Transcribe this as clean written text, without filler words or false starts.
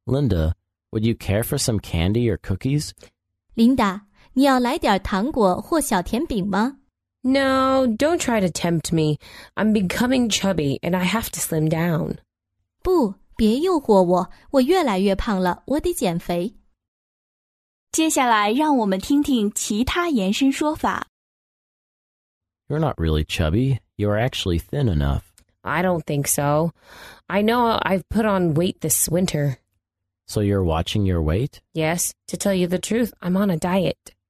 Linda, would you care for some candy or cookies? 琳达，你要来点糖果或小甜饼吗？ No, don't try to tempt me. I'm becoming chubby and I have to slim down. 不，别诱惑我，我越来越胖了，我得减肥。 接下来让我们听听其他延伸说法。 You're not really chubby. You are actually thin enough. I don't think so. I know I've put on weight this winter. So you're watching your weight? Yes, to tell you the truth, I'm on a diet.